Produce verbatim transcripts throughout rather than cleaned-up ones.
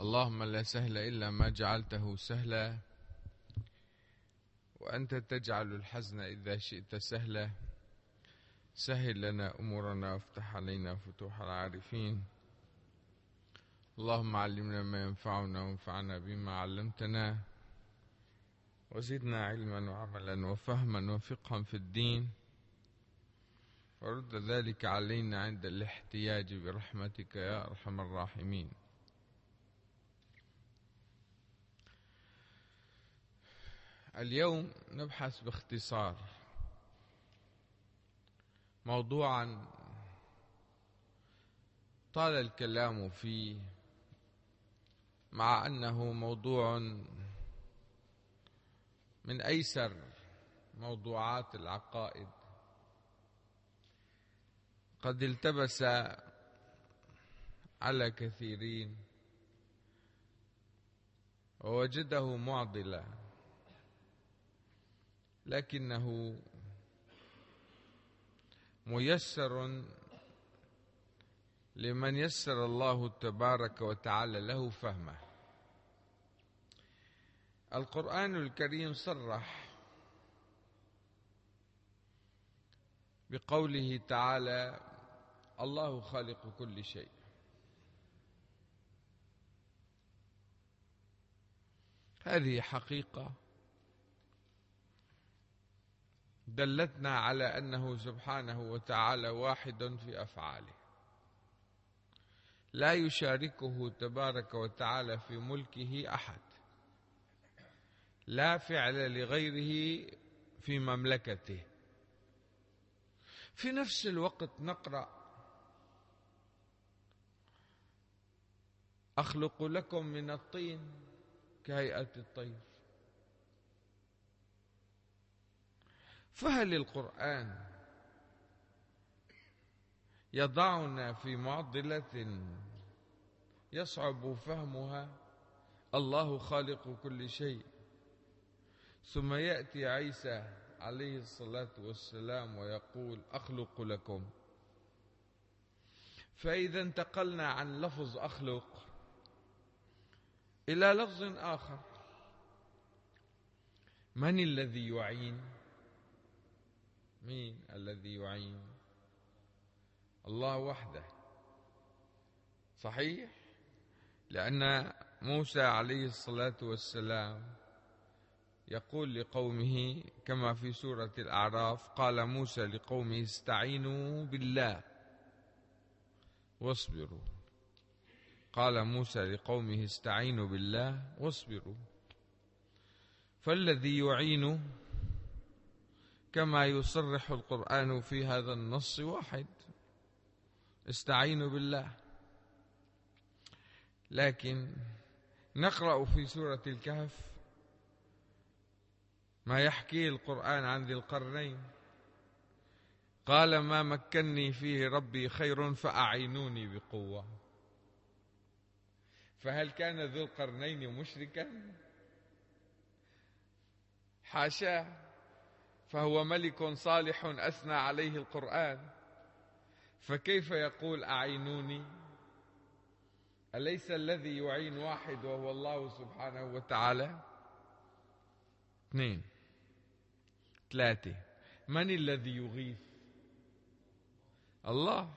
اللهم لا سهل إلا ما جعلته سهلا، وأنت تجعل الحزن إذا شئت سهلا. سهل لنا أمورنا وافتح علينا فتوح العارفين. اللهم علمنا ما ينفعنا وانفعنا بما علمتنا، وزدنا علما وعملا وفهما وفقها في الدين، ورد ذلك علينا عند الاحتياج برحمتك يا أرحم الراحمين. اليوم نبحث باختصار موضوعا طال الكلام فيه، مع أنه موضوع من أيسر موضوعات العقائد، قد التبس على كثيرين ووجده معضلا، لكنه ميسر لمن يسر الله تبارك وتعالى له فهمه. القرآن الكريم صرح بقوله تعالى: الله خالق كل شيء. هذه حقيقة دلتنا على أنه سبحانه وتعالى واحد في أفعاله، لا يشاركه تبارك وتعالى في ملكه أحد، لا فعل لغيره في مملكته. في نفس الوقت نقرأ: أخلق لكم من الطين كهيئة الطير. فهل القرآن يضعنا في معضلة يصعب فهمها؟ الله خالق كل شيء، ثم يأتي عيسى عليه الصلاة والسلام ويقول: أخلق لكم. فإذا انتقلنا عن لفظ أخلق إلى لفظ آخر، من الذي يعين؟ مين الذي يعين؟ الله وحده، صحيح؟ لأن موسى عليه الصلاة والسلام يقول لقومه كما في سورة الأعراف: قال موسى لقومه استعينوا بالله واصبروا. قال موسى لقومه استعينوا بالله واصبروا. فالذي يعين كما يصرح القرآن في هذا النص واحد: استعينوا بالله. لكن نقرأ في سورة الكهف ما يحكيه القرآن عن ذي القرنين: قال ما مكنني فيه ربي خير فأعينوني بقوة. فهل كان ذو القرنين مشركا؟ حاشاه، فهو ملك صالح أثنى عليه القرآن، فكيف يقول أعينوني؟ أليس الذي يعين واحد وهو الله سبحانه وتعالى؟ اثنين ثلاثة. من الذي يغيث؟ الله.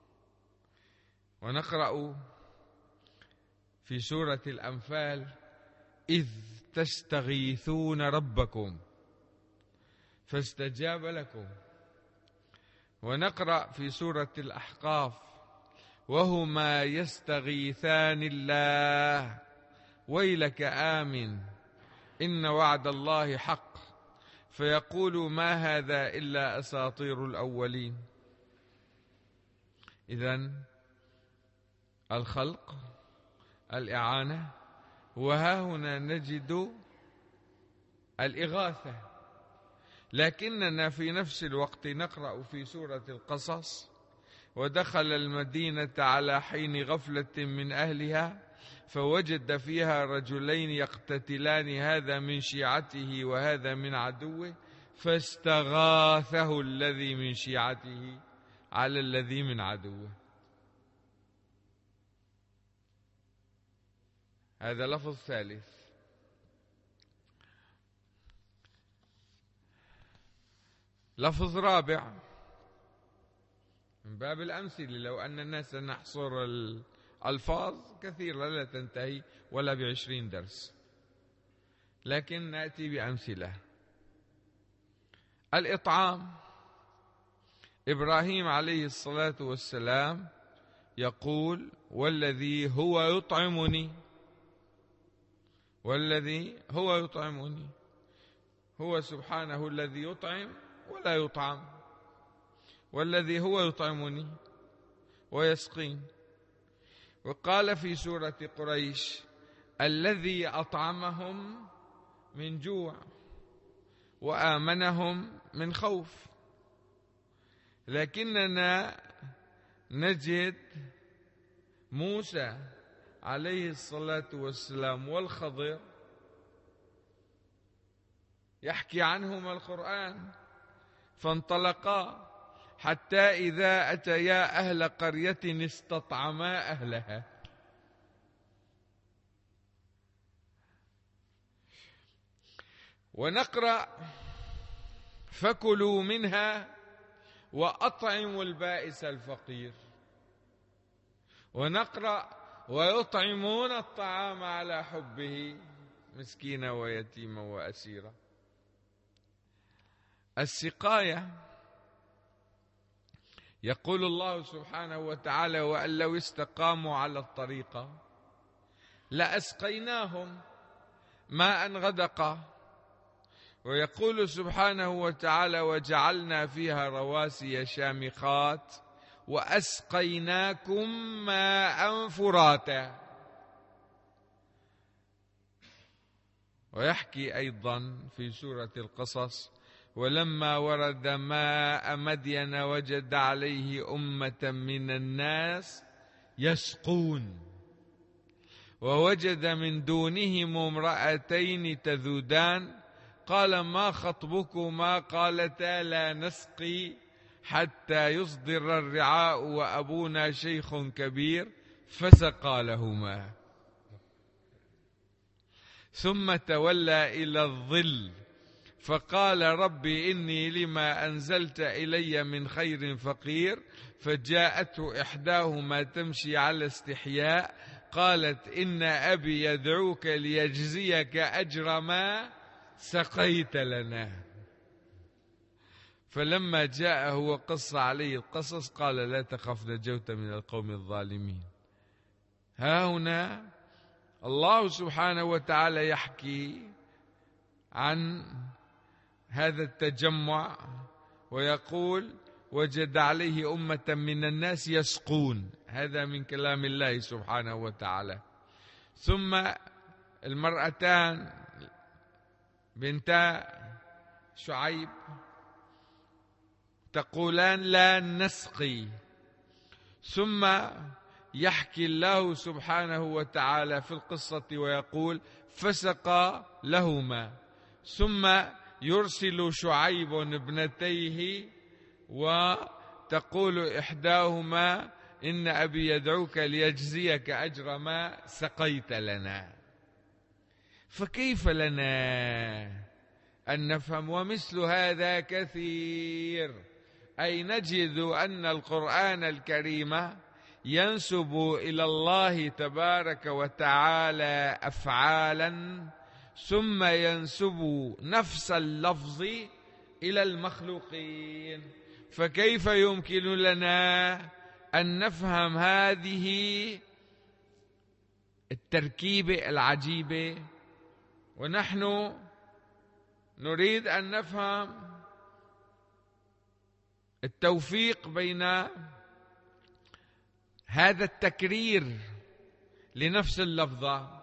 ونقرأ في سورة الأنفال: إذ تستغيثون ربكم فاستجاب لكم. ونقرأ في سورة الأحقاف: وهما يستغيثان الله ويلك آمن إن وعد الله حق فيقول ما هذا إلا أساطير الأولين. إذن الخلق، الإعانة، وها هنا نجد الإغاثة. لكننا في نفس الوقت نقرأ في سورة القصص: ودخل المدينة على حين غفلة من أهلها فوجد فيها رجلين يقتتلان هذا من شيعته وهذا من عدوه فاستغاثه الذي من شيعته على الذي من عدوه. هذا لفظ ثالث. لفظ رابع من باب الأمثلة، لو أن الناس نحصر الألفاظ كثيرة لا تنتهي ولا بعشرين درس، لكن نأتي بأمثلة. الإطعام، إبراهيم عليه الصلاة والسلام يقول: والذي هو يطعمني، والذي هو يطعمني، هو سبحانه الذي يطعم ولا يطعم، والذي هو يطعمني ويسقين. وقال في سورة قريش: الذي أطعمهم من جوع وآمنهم من خوف. لكننا نجد موسى عليه الصلاة والسلام والخضر يحكي عنهما القرآن، فانطلقا حتى إذا أتيا أهل قرية استطعما أهلها. ونقرأ: فكلوا منها وأطعموا البائس الفقير. ونقرأ: ويطعمون الطعام على حبه مسكينا ويتيما وأسيرا. السقاية، يقول الله سبحانه وتعالى: وأن لو استقاموا على الطريقة لأسقيناهم ماء غدقا. ويقول سبحانه وتعالى: وجعلنا فيها رواسي شامخات وأسقيناكم ماء فراتا. ويحكي أيضا في سورة القصص: ولما ورد ماء مدين وجد عليه أمة من الناس يسقون ووجد من دونهم امرأتين تذودان قال ما خطبكما قالتا لا نسقي حتى يصدر الرعاء وأبونا شيخ كبير فسقى لهما ثم تولى إلى الظل فقال رب إني لما أنزلت إلي من خير فقير. فجاءته إحداهما تمشي على استحياء قالت إن أبي يدعوك ليجزيك أجر ما سقيت لنا. فلما جاءه وقص عليه القصص قال لا تخف نجوت من القوم الظالمين. ها هنا الله سبحانه وتعالى يحكي عن هذا التجمع ويقول وجد عليه أمة من الناس يسقون. هذا من كلام الله سبحانه وتعالى. ثم المرأتان بنتا شعيب تقولان لا نسقي. ثم يحكي الله سبحانه وتعالى في القصة ويقول فسقى لهما. ثم يرسل شعيب ابنتيه وتقول إحداهما إن أبي يدعوك ليجزيك أجر ما سقيت لنا. فكيف لنا أن نفهم؟ ومثل هذا كثير. أي نجد أن القرآن الكريم ينسب إلى الله تبارك وتعالى أفعالا ثم ينسب نفس اللفظ إلى المخلوقين. فكيف يمكن لنا أن نفهم هذه التركيبة العجيبة ونحن نريد أن نفهم التوفيق بين هذا التكرير لنفس اللفظة؟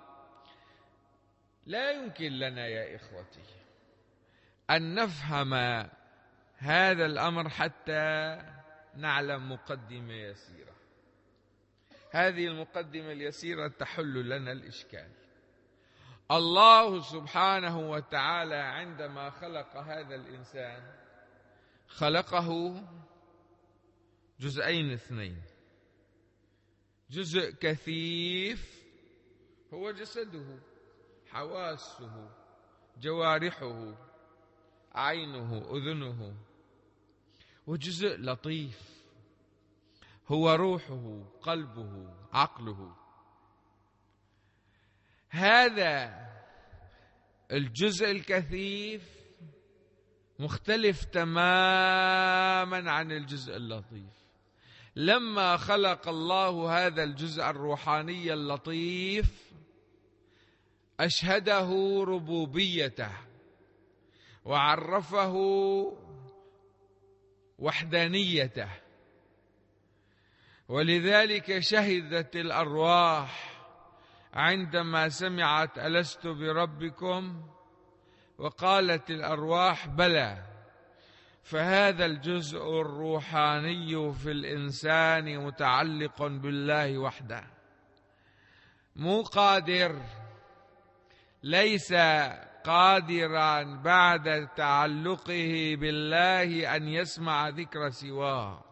لا يمكن لنا يا إخوتي أن نفهم هذا الأمر حتى نعلم مقدمة يسيرة. هذه المقدمة اليسيرة تحل لنا الإشكال. الله سبحانه وتعالى عندما خلق هذا الإنسان خلقه جزئين اثنين، جزء كثيف هو جسده، حواسه، جوارحه، عينه، أذنه. وجزء لطيف هو روحه، قلبه، عقله. هذا الجزء الكثيف مختلف تماما عن الجزء اللطيف. لما خلق الله هذا الجزء الروحاني اللطيف أشهده ربوبيته وعرفه وحدانيته، ولذلك شهدت الأرواح عندما سمعت ألست بربكم، وقالت الأرواح بلى. فهذا الجزء الروحاني في الإنسان متعلق بالله وحده، مو قادر، ليس قادرا بعد تعلقه بالله أن يسمع ذكر سواه،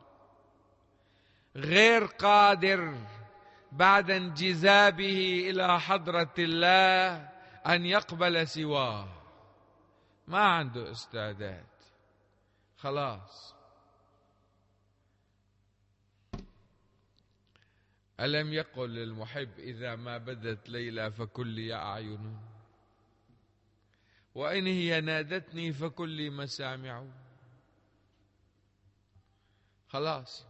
غير قادر بعد انجذابه إلى حضرة الله أن يقبل سواه، ما عنده استعداد، خلاص. ألم يقل للمحب إذا ما بدت ليلى فكن لي أعين، وإن هي نادتني فكن لي مسامع. خلاص.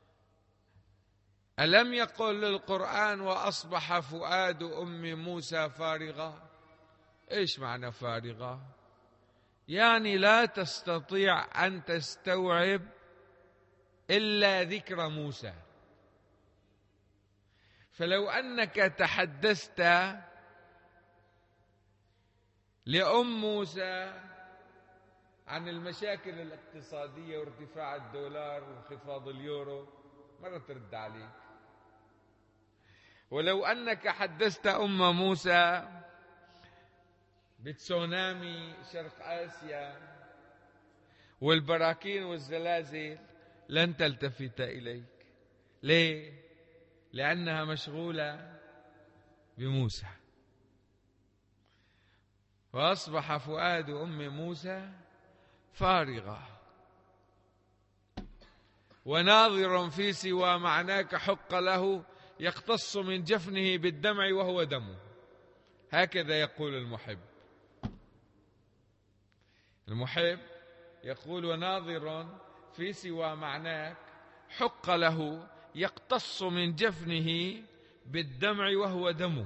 ألم يقل للقرآن وأصبح فؤاد أم موسى فارغا؟ إيش معنى فارغا؟ يعني لا تستطيع أن تستوعب إلا ذكر موسى. فلو أنك تحدثت لأم موسى عن المشاكل الاقتصادية وارتفاع الدولار وانخفاض اليورو مرة ترد عليك. ولو أنك حدثت أم موسى بتسونامي شرق آسيا والبراكين والزلازل لن تلتفت إليك. ليه؟ لأنها مشغولة بموسى. وأصبح فؤاد أم موسى فارغا وناظر في سوى معناك حق له يقتص من جفنه بالدمع وهو دمه. هكذا يقول المحب. المحب يقول وناظر في سوى معناك حق له يقتص من جفنه بالدمع وهو دمه،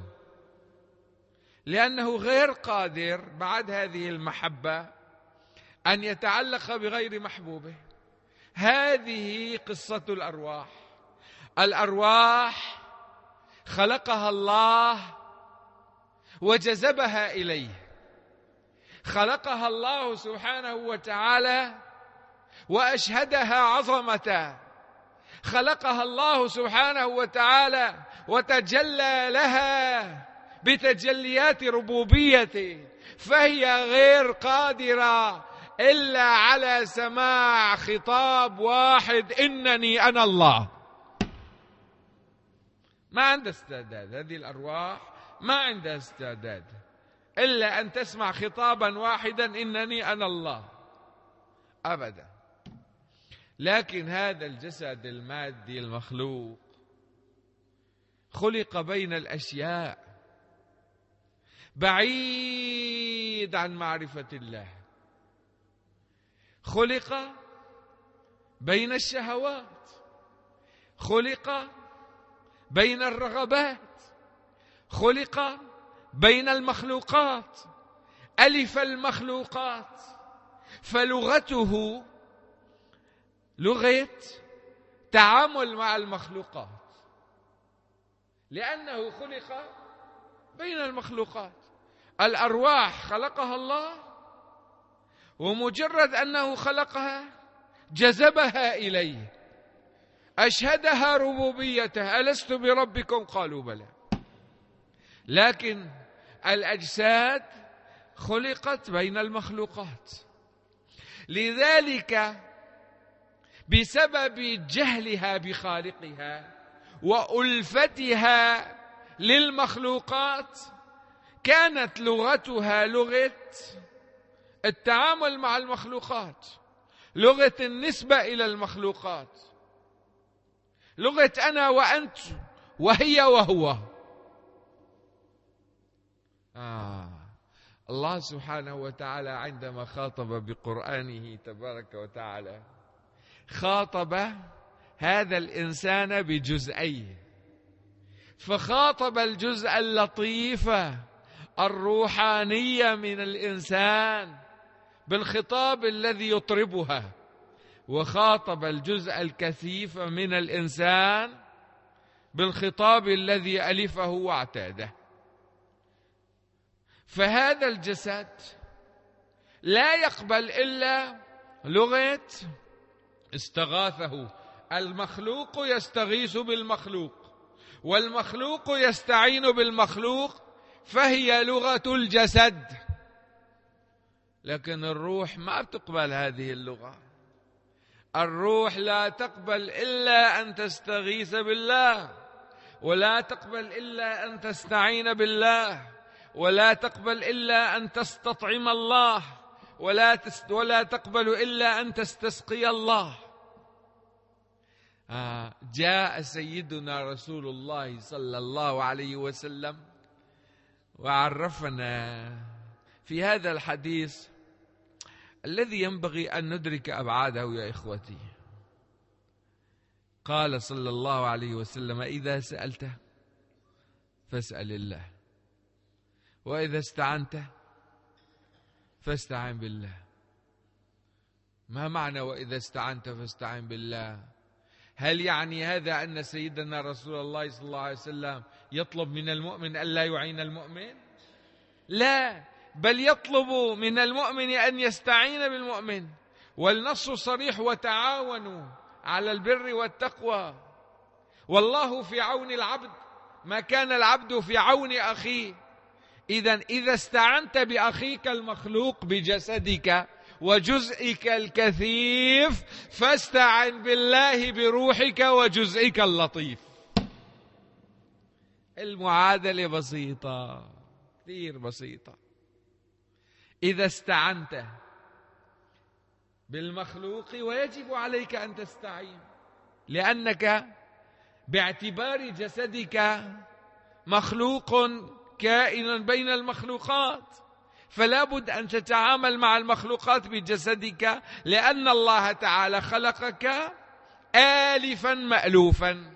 لأنه غير قادر بعد هذه المحبة أن يتعلق بغير محبوبه. هذه قصة الأرواح. الأرواح خلقها الله وجذبها إليه، خلقها الله سبحانه وتعالى وأشهدها عظمته، خلقها الله سبحانه وتعالى وتجلى لها بتجليات ربوبيته، فهي غير قادرة إلا على سماع خطاب واحد: إنني أنا الله. ما عندها استعداد، هذه الأرواح ما عندها استعداد إلا أن تسمع خطابا واحدا: إنني أنا الله، أبدا. لكن هذا الجسد المادي المخلوق خلق بين الأشياء، بعيد عن معرفة الله، خلق بين الشهوات، خلق بين الرغبات، خلق بين المخلوقات، ألف المخلوقات، فلغته لغة تعامل مع المخلوقات، لأنه خلق بين المخلوقات. الأرواح خلقها الله، ومجرد أنه خلقها جذبها إليه، أشهدها ربوبيته: ألست بربكم؟ قالوا بلى. لكن الأجساد خلقت بين المخلوقات، لذلك بسبب جهلها بخالقها وألفتها للمخلوقات كانت لغتها لغة التعامل مع المخلوقات، لغة النسبة إلى المخلوقات، لغة أنا وأنت وهي وهو. آه. الله سبحانه وتعالى عندما خاطب بقرآنه تبارك وتعالى خاطب هذا الإنسان بجزئيه، فخاطب الجزء اللطيف الروحاني من الإنسان بالخطاب الذي يطربها، وخاطب الجزء الكثيف من الإنسان بالخطاب الذي ألفه واعتاده. فهذا الجسد لا يقبل إلا لغة استغاثه، المخلوق يستغيث بالمخلوق والمخلوق يستعين بالمخلوق، فهي لغة الجسد. لكن الروح ما بتقبل هذه اللغة، الروح لا تقبل إلا أن تستغيث بالله، ولا تقبل إلا أن تستعين بالله، ولا تقبل إلا أن تستطعم الله، ولا تست ولا تقبل إلا أن تستسقي الله. آه جاء سيدنا رسول الله صلى الله عليه وسلم وعرفنا في هذا الحديث الذي ينبغي أن ندرك أبعاده يا إخوتي. قال صلى الله عليه وسلم: إذا سألت فاسأل الله، وإذا استعنت فاستعن بالله. ما معنى وإذا استعنت فاستعن بالله؟ هل يعني هذا أن سيدنا رسول الله صلى الله عليه وسلم يطلب من المؤمن ألا يعين المؤمن؟ لا، بل يطلب من المؤمن أن يستعين بالمؤمن، والنص صريح: وتعاونوا على البر والتقوى، والله في عون العبد ما كان العبد في عون أخيه. إذن إذا استعنت بأخيك المخلوق بجسدك وجزئك الكثيف، فاستعن بالله بروحك وجزئك اللطيف. المعادلة بسيطة، كثير بسيطة. إذا استعنت بالمخلوق ويجب عليك أن تستعين، لأنك باعتبار جسدك مخلوق كائن بين المخلوقات، فلا بد أن تتعامل مع المخلوقات بجسدك، لأن الله تعالى خلقك آلفا مألوفا.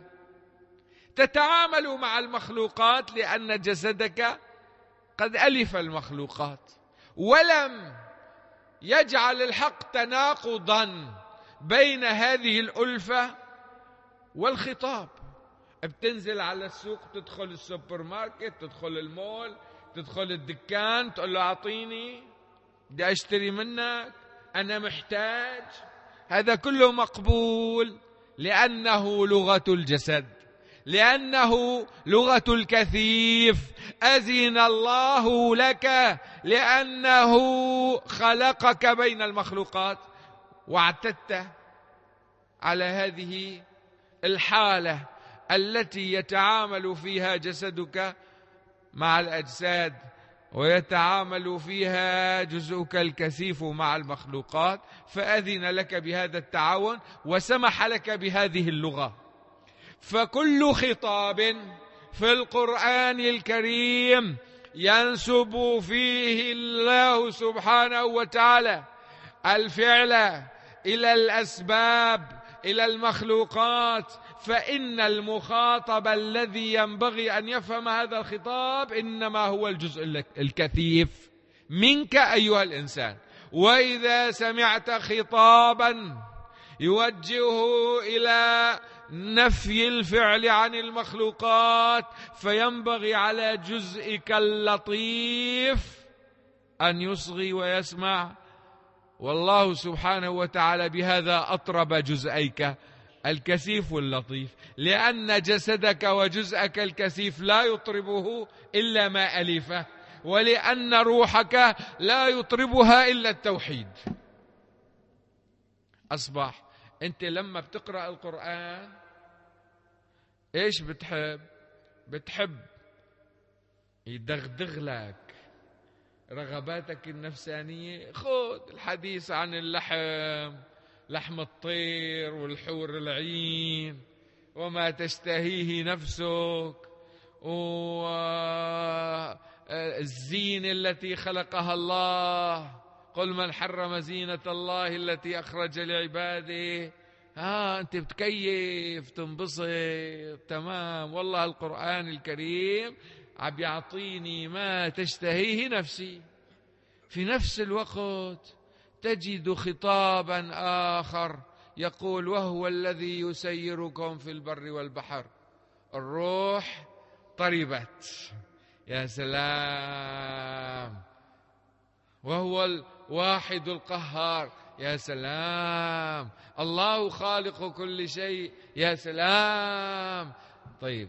تتعامل مع المخلوقات لأن جسدك قد ألف المخلوقات، ولم يجعل الحق تناقضا بين هذه الألفة والخطاب. بتنزل على السوق، تدخل السوبر ماركت، تدخل المول، تدخل الدكان، تقول له أعطيني، بدي أشتري منك، أنا محتاج. هذا كله مقبول لأنه لغة الجسد، لأنه لغة الكثيف. أذن الله لك لأنه خلقك بين المخلوقات، واعتدت على هذه الحالة التي يتعامل فيها جسدك مع الأجساد، ويتعامل فيها جزءك الكثيف مع المخلوقات، فأذن لك بهذا التعاون وسمح لك بهذه اللغة. فكل خطاب في القرآن الكريم ينسب فيه الله سبحانه وتعالى الفعل إلى الأسباب، إلى المخلوقات، فإن المخاطب الذي ينبغي أن يفهم هذا الخطاب إنما هو الجزء الكثيف منك أيها الإنسان. وإذا سمعت خطابا يوجهه إلى نفي الفعل عن المخلوقات، فينبغي على جزئك اللطيف أن يصغي ويسمع. والله سبحانه وتعالى بهذا أطرب جزئيك الكثيف واللطيف، لأن جسدك وجزءك الكثيف لا يطربه إلا ما ألفه، ولأن روحك لا يطربها إلا التوحيد. أصبح أنت لما بتقرأ القرآن إيش بتحب؟ بتحب يدغدغ لك رغباتك النفسانية. خذ الحديث عن اللحم، لحم الطير والحور العين وما تشتهيه نفسك، والزينة التي خلقها الله. قل من حرم زينة الله التي أخرج لعباده. ها أنت بتكيف تنبسط تمام، والله القرآن الكريم عم يعطيني ما تشتهيه نفسي. في نفس الوقت تجد خطابا آخر يقول وهو الذي يسيركم في البر والبحر. الروح طربت، يا سلام. وهو الواحد القهار، يا سلام. الله خالق كل شيء، يا سلام. طيب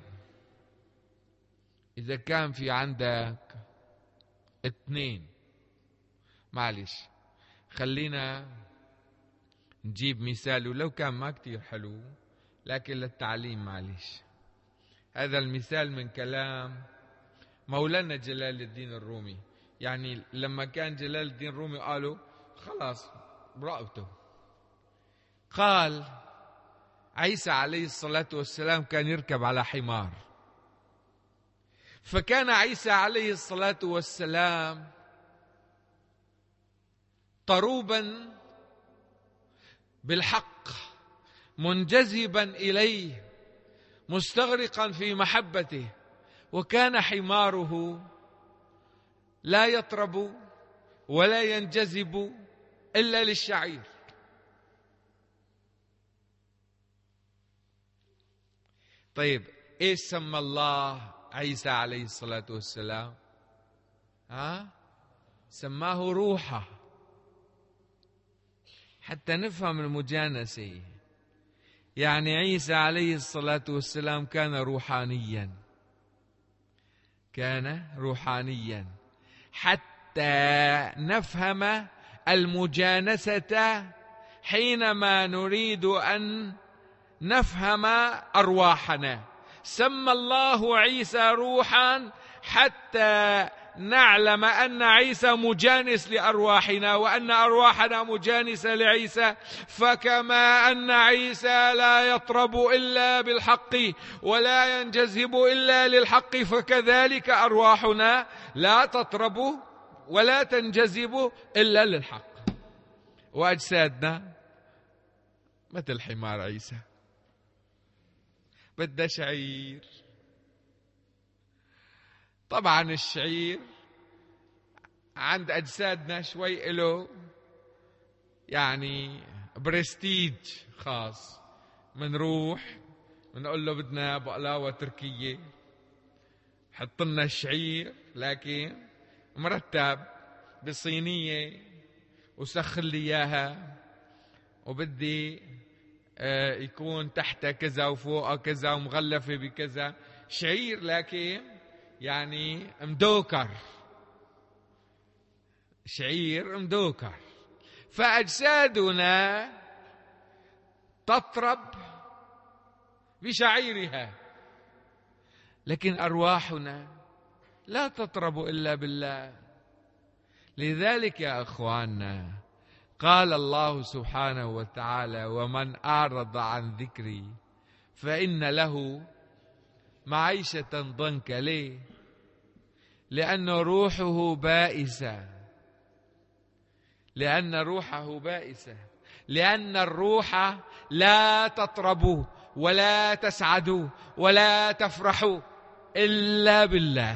إذا كان في عندك اثنين، معلش خلينا نجيب مثال ولو كان ما كتير حلو لكن للتعليم، معلش. هذا المثال من كلام مولانا جلال الدين الرومي. يعني لما كان جلال الدين الرومي قالوا خلاص برأته، قال عيسى عليه الصلاة والسلام كان يركب على حمار، فكان عيسى عليه الصلاة والسلام طروبا بالحق منجذبا إليه مستغرقا في محبته، وكان حماره لا يطرب ولا ينجذب إلا للشعير. طيب إيش سمى الله عيسى عليه الصلاة والسلام؟ ها؟ سماه روحه، حتى نفهم المجانسة. يعني عيسى عليه الصلاة والسلام كان روحانيا، كان روحانيا حتى نفهم المجانسة حينما نريد أن نفهم أرواحنا. سمى الله عيسى روحا حتى نعلم أن عيسى مجانس لأرواحنا وأن أرواحنا مجانسة لعيسى. فكما أن عيسى لا يطرب إلا بالحق ولا ينجذب إلا للحق، فكذلك أرواحنا لا تطرب ولا تنجذب إلا للحق. وأجسادنا مثل حمار عيسى، بدها شعير. طبعا الشعير عند أجسادنا شوي إله يعني برستيج خاص. منروح منقول له بدنا بقلاوة تركية، حط لنا الشعير لكن مرتب بصينية وسخن لي إياها، وبدي يكون تحتها كذا وفوقها كذا ومغلفة بكذا. شعير لكن يعني مدوكر، شعير مدوكر. فأجسادنا تطرب بشعيرها، لكن أرواحنا لا تطرب إلا بالله. لذلك يا أخواننا قال الله سبحانه وتعالى ومن أعرض عن ذكري فإن له معيشة ضنكا. ليه؟ لأن روحه بائسة، لأن روحه بائسة، لأن الروح لا تطرب ولا تسعد ولا تفرح إلا بالله،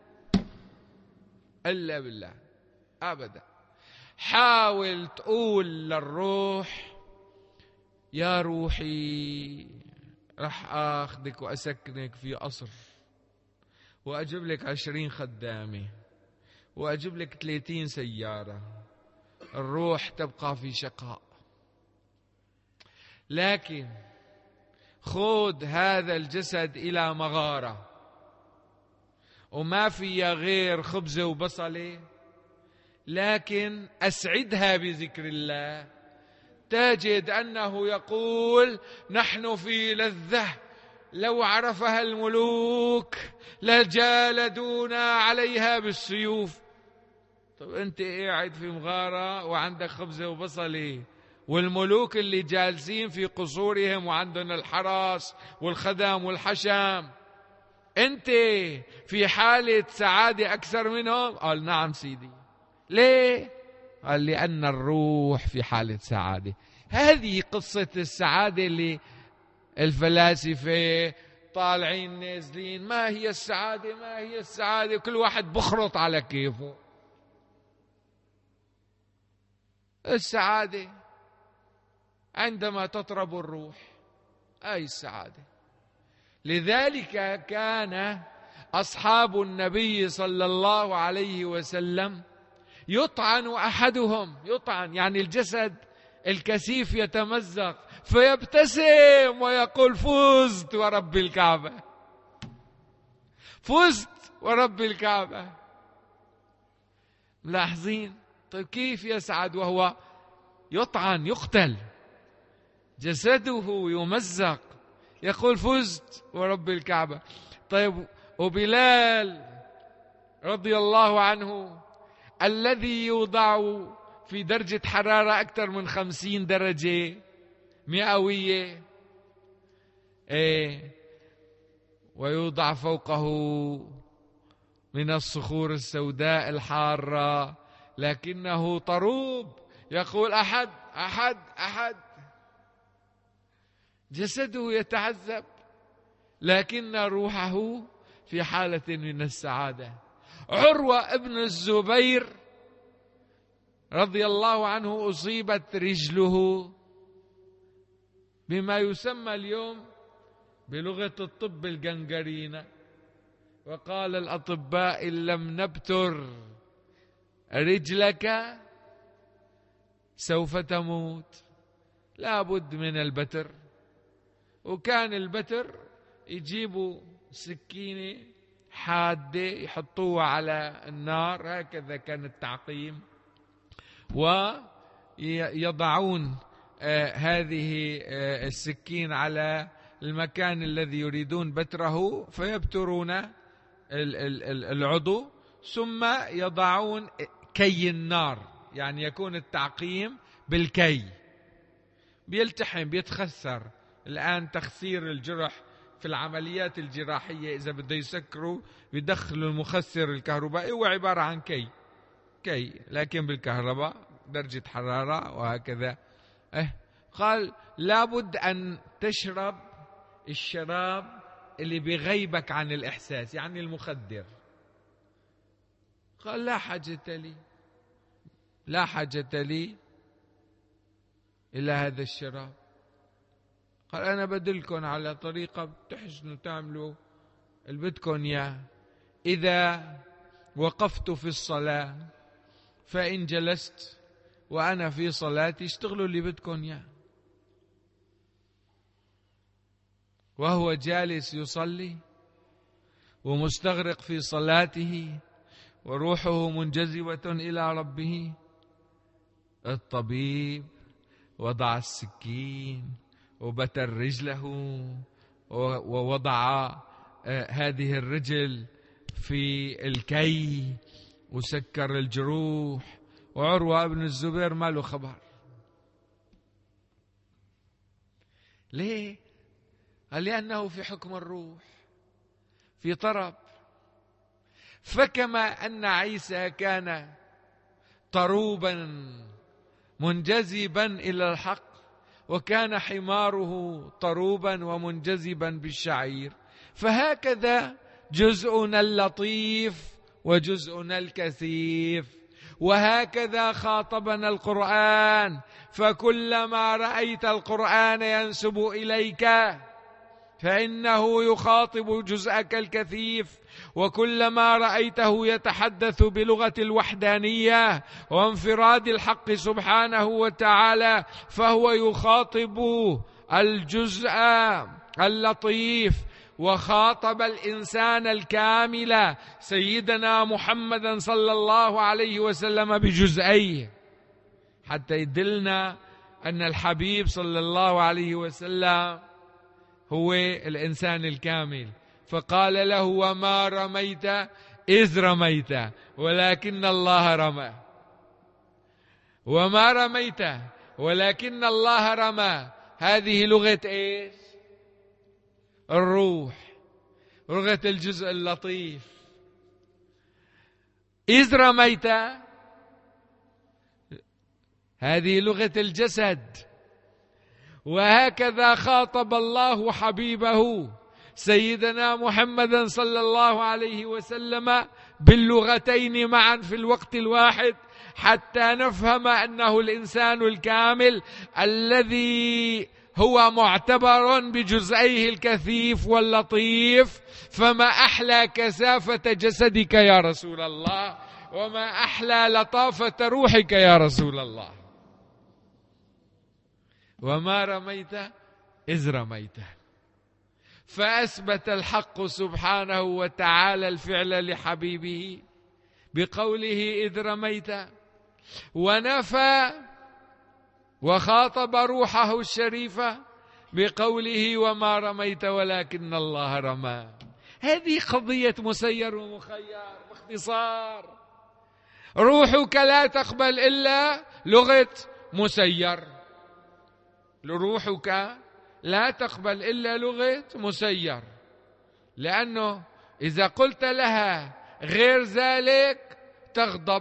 إلا بالله أبدا. حاول تقول للروح يا روحي رح أخذك وأسكنك في قصر وأجيب لك عشرين خدامة وأجيب لك ثلاثين سيارة. الروح تبقى في شقاء. لكن خذ هذا الجسد إلى مغارة وما فيها غير خبزة وبصلة، لكن أسعدها بذكر الله. تجد أنه يقول نحن في لذة لو عرفها الملوك لجالدونا عليها بالسيوف. طب أنت قاعد في مغارة وعندك خبزة وبصلة، والملوك اللي جالسين في قصورهم وعندهم الحرس والخدم والحشم، أنت في حالة سعادة أكثر منهم؟ قال نعم سيدي. ليه؟ قال لأن الروح في حالة سعادة. هذه قصة السعادة اللي الفلاسفة طالعين نازلين، ما هي السعادة ما هي السعادة، كل واحد بخرط على كيفه. السعادة عندما تطرب الروح، أي السعادة. لذلك كان أصحاب النبي صلى الله عليه وسلم يطعن أحدهم، يطعن يعني الجسد الكثيف يتمزق، فيبتسم ويقول فزت ورب الكعبة، فزت ورب الكعبة. ملاحظين؟ طيب كيف يسعد وهو يطعن يقتل، جسده يمزق، يقول فزت ورب الكعبة؟ طيب وبلال رضي الله عنه الذي يوضع في درجة حرارة أكثر من خمسين درجة مئوية، إيه، ويوضع فوقه من الصخور السوداء الحارة، لكنه طروب، يقول أحد أحد أحد، جسده يتعذب لكن روحه في حالة من السعادة. عروة ابن الزبير رضي الله عنه أصيبت رجله بما يسمى اليوم بلغة الطب الجنجرينة، وقال الأطباء إن لم نبتر رجلك سوف تموت، لا بد من البتر. وكان البتر يجيبوا سكينة حادة يحطوها على النار، هكذا كان التعقيم، ويضعون آه هذه آه السكين على المكان الذي يريدون بتره، فيبترون العضو، ثم يضعون كي النار، يعني يكون التعقيم بالكي، بيلتحم بيتخسر. الآن تخسير الجرح في العمليات الجراحية إذا بده يسكروا يدخلوا المخسر الكهربائي، هو عبارة عن كي كي لكن بالكهرباء درجة حرارة وهكذا. اه قال لابد أن تشرب الشراب اللي بيغيبك عن الإحساس، يعني المخدر. قال لا حاجة لي لا حاجة لي إلى هذا الشراب. قال أنا بدلكم على طريقة بتحسنوا تعملوا اللي بدكم إياه. إذا وقفت في الصلاة فإن جلست وأنا في صلاتي اشتغلوا اللي بدكم إياه. وهو جالس يصلي ومستغرق في صلاته وروحه منجذبة إلى ربه، الطبيب وضع السكين وبتر رجله ووضع هذه الرجل في الكي وسكر الجروح، وعروة بن الزبير ما له خبر. ليه؟ قال لأنه في حكم الروح، في طرب. فكما أن عيسى كان طروبا منجذبا إلى الحق، وكان حماره طروبا ومنجذبا بالشعير، فهكذا جزءنا اللطيف وجزءنا الكثيف. وهكذا خاطبنا القرآن، فكلما رأيت القرآن ينسب إليك فإنه يخاطب جزءك الكثيف، وكلما رأيته يتحدث بلغة الوحدانية وانفراد الحق سبحانه وتعالى فهو يخاطب الجزء اللطيف. وخاطب الإنسان الكامل سيدنا محمدا صلى الله عليه وسلم بجزئيه، حتى يدلنا أن الحبيب صلى الله عليه وسلم هو الإنسان الكامل. فقال له: وما رميت إذ رميت ولكن الله رمى. وما رميت ولكن الله رمى، هذه لغة إيش؟ الروح، لغة الجزء اللطيف. إذ رميت هذه لغة الجسد. وهكذا خاطب الله حبيبه سيدنا محمدا صلى الله عليه وسلم باللغتين معا في الوقت الواحد، حتى نفهم أنه الإنسان الكامل الذي هو معتبر بجزئيه الكثيف واللطيف. فما أحلى كثافة جسدك يا رسول الله، وما أحلى لطافة روحك يا رسول الله. وما رميت إذ رميت. فأثبت الحق سبحانه وتعالى الفعل لحبيبه بقوله إذ رميت، ونفى وخاطب روحه الشريفة بقوله وما رميت ولكن الله رمى. هذه قضية مسير ومخير باختصار. روحك لا تقبل إلا لغة مسير، روحك لا تقبل إلا لغة مسير، لأنه إذا قلت لها غير ذلك تغضب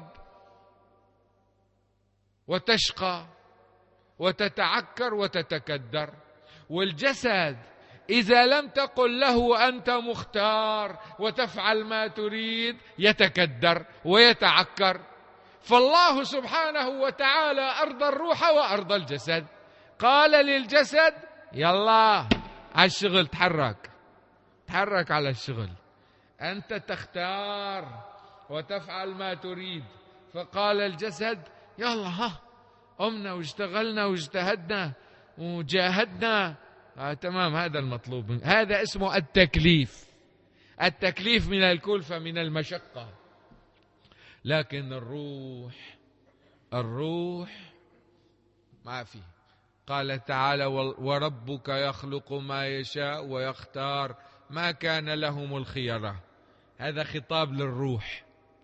وتشقى وتتعكر وتتكدر. والجسد إذا لم تقل له أنت مختار وتفعل ما تريد يتكدر ويتعكر. فالله سبحانه وتعالى أرضى الروح وأرضى الجسد. قال للجسد يلا على الشغل، تحرك تحرك على الشغل، أنت تختار وتفعل ما تريد. فقال الجسد يلا ها قمنا واشتغلنا واجتهدنا وجاهدنا. آه تمام، هذا المطلوب منك. هذا اسمه التكليف. التكليف من الكلفة، من المشقة. لكن الروح الروح ما في. قال تعالى وربك يخلق ما يشاء ويختار ما كان لهم الخيرة. هذا خطاب للروح.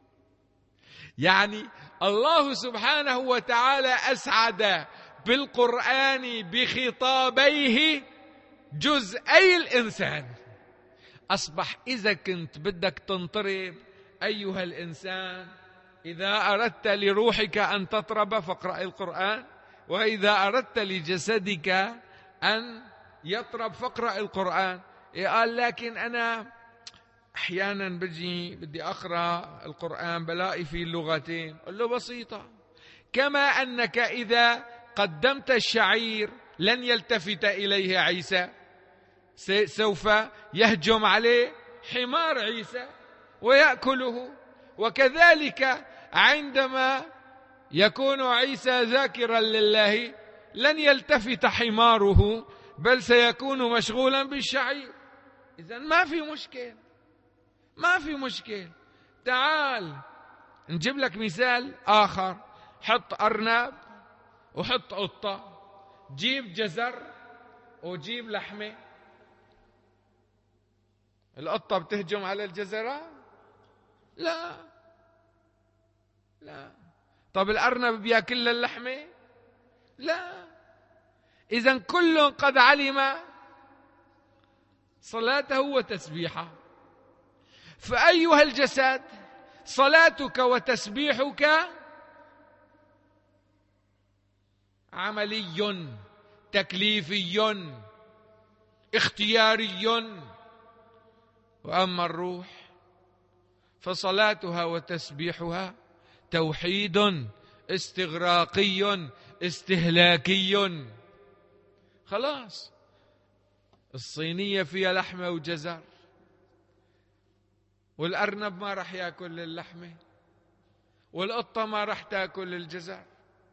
يعني الله سبحانه وتعالى أسعد بالقرآن بخطابيه جزئي الإنسان. أصبح إذا كنت بدك تنطرب أيها الإنسان، إذا أردت لروحك أن تطرب فاقرأ القرآن، وإذا أردت لجسدك أن يطرب فاقرأ القرآن. قال لكن أنا أحيانا بجي بدي أقرأ القرآن بلاقي فيه اللغتين. قل له بسيطة، كما أنك إذا قدمت الشعير لن يلتفت إليه عيسى، سوف يهجم عليه حمار عيسى ويأكله. وكذلك عندما يكون عيسى ذاكرا لله لن يلتفت حماره، بل سيكون مشغولا بالشعير. إذن ما في مشكل، ما في مشكل. تعال نجيب لك مثال آخر. حط أرنب وحط قطة، جيب جزر وجيب لحمة. القطة بتهجم على الجزرة؟ لا لا. طب الأرنب بيأكل اللحمة؟ لا. إذن كل قد علم صلاته وتسبيحه. فأيها الجسد، صلاتك وتسبيحك عملي تكليفي اختياري. وأما الروح فصلاتها وتسبيحها توحيد استغراقي استهلاكي. خلاص، الصينية فيها لحمة وجزر، والأرنب ما رح يأكل اللحمة، والقطة ما رح تأكل الجزر.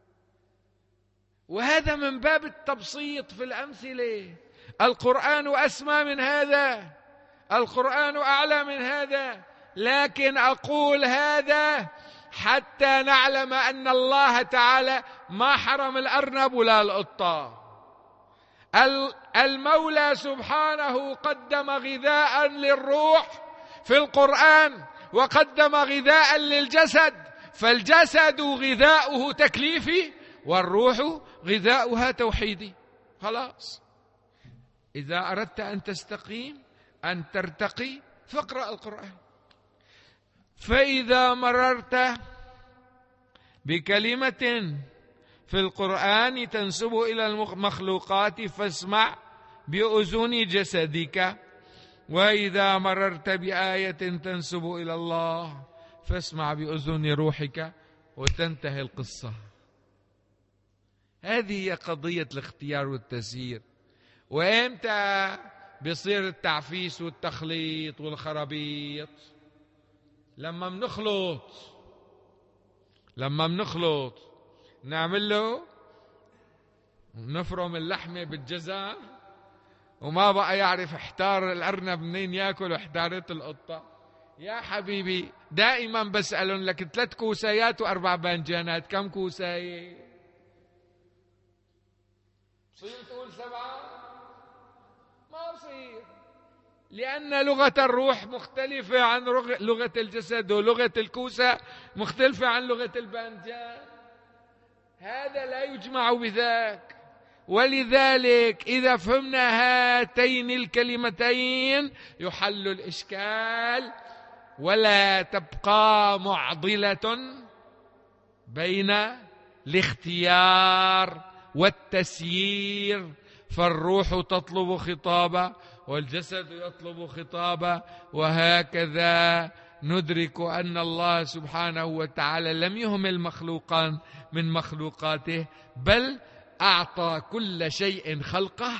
وهذا من باب التبسيط في الأمثلة. القرآن أسمى من هذا، القرآن أعلى من هذا. لكن أقول هذا حتى نعلم أن الله تعالى ما حرم الأرنب ولا القطة. المولى سبحانه قدم غذاء للروح في القرآن وقدم غذاء للجسد، فالجسد غذاؤه تكليفي والروح غذاؤها توحيدي. خلاص، إذا أردت أن تستقيم أن ترتقي فاقرأ القرآن. فإذا مررت بكلمة في القرآن تنسب إلى المخلوقات فاسمع بأذن جسدك، وإذا مررت بآية تنسب إلى الله فاسمع بأذن روحك، وتنتهي القصة. هذه هي قضية الاختيار والتسيير. وإمتى بيصير التعفيس والتخليط والخرابيط؟ لما منخلط لما منخلط نعمل له نفرم اللحمة بالجزر وما بقى يعرف احتار الأرنب منين يأكل واحتارت القطة. يا حبيبي دائما بسألهم لك ثلاث كوسايات وأربع بانجانات، كم كوساية؟ بصير تقول سبعة؟ ما بصير، لأن لغة الروح مختلفة عن لغة الجسد، ولغة الكوسة مختلفة عن لغة البانجان. هذا لا يجمع بذاك. ولذلك إذا فهمنا هاتين الكلمتين يحل الإشكال، ولا تبقى معضلة بين الاختيار والتسيير. فالروح تطلب خطابا والجسد يطلب خطابا، وهكذا ندرك أن الله سبحانه وتعالى لم يهمل مخلوقا من مخلوقاته، بل أعطى كل شيء خلقه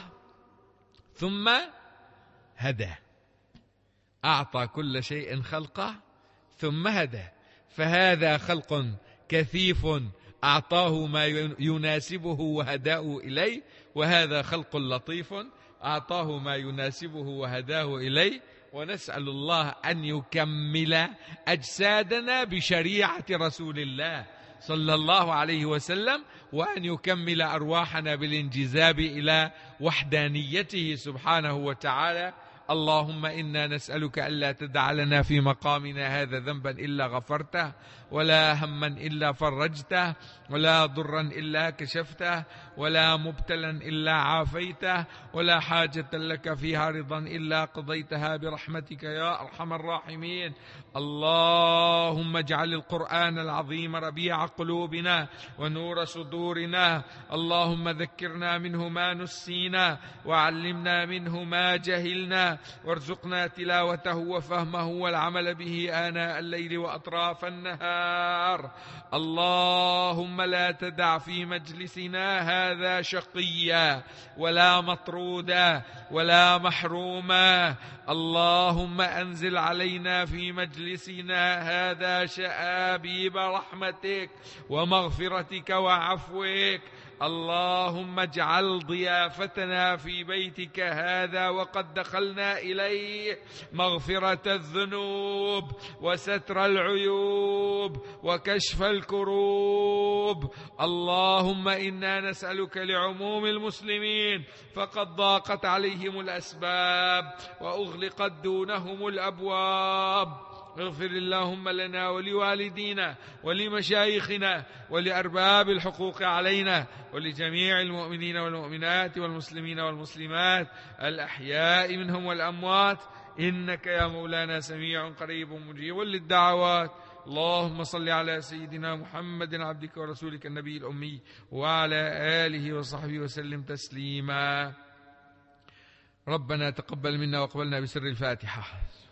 ثم هدى. أعطى كل شيء خلقه ثم هدى. فهذا خلق كثيف أعطاه ما يناسبه وهداه إليه، وهذا خلق لطيف أعطاه ما يناسبه وهداه إليه. ونسأل الله أن يكمل أجسادنا بشريعة رسول الله صلى الله عليه وسلم، وأن يكمل أرواحنا بالانجذاب إلى وحدانيته سبحانه وتعالى. اللهم إنا نسألك ألا تدع لنا في مقامنا هذا ذنبا إلا غفرته، ولا هما إلا فرجته، ولا ضرا إلا كشفته، ولا مبتلا إلا عافيته، ولا حاجة لك فيها رضا إلا قضيتها برحمتك يا أرحم الراحمين. اللهم اجعل القرآن العظيم ربيع قلوبنا ونور صدورنا. اللهم ذكرنا منه ما نسينا، وعلمنا منه ما جهلنا، وارزقنا تلاوته وفهمه والعمل به آناء الليل وأطراف النهار. اللهم لا تدع في مجلسنا هذا شقيا ولا مطرودا ولا محروما. اللهم أنزل علينا في مجلسنا هذا شآبيب رحمتك ومغفرتك وعفوك. اللهم اجعل ضيافتنا في بيتك هذا وقد دخلنا إليه مغفرة الذنوب وستر العيوب وكشف الكروب. اللهم إنا نسألك لعموم المسلمين فقد ضاقت عليهم الأسباب وأغلقت دونهم الأبواب. اغفر اللهم لنا ولوالدينا ولمشايخنا ولأرباب الحقوق علينا ولجميع المؤمنين والمؤمنات والمسلمين والمسلمات الأحياء منهم والأموات، إنك يا مولانا سميع قريب مجيب للدعوات. اللهم صل على سيدنا محمد عبدك ورسولك النبي الأمي وعلى آله وصحبه وسلم تسليما. ربنا تقبل منا وقبلنا بسر الفاتحة.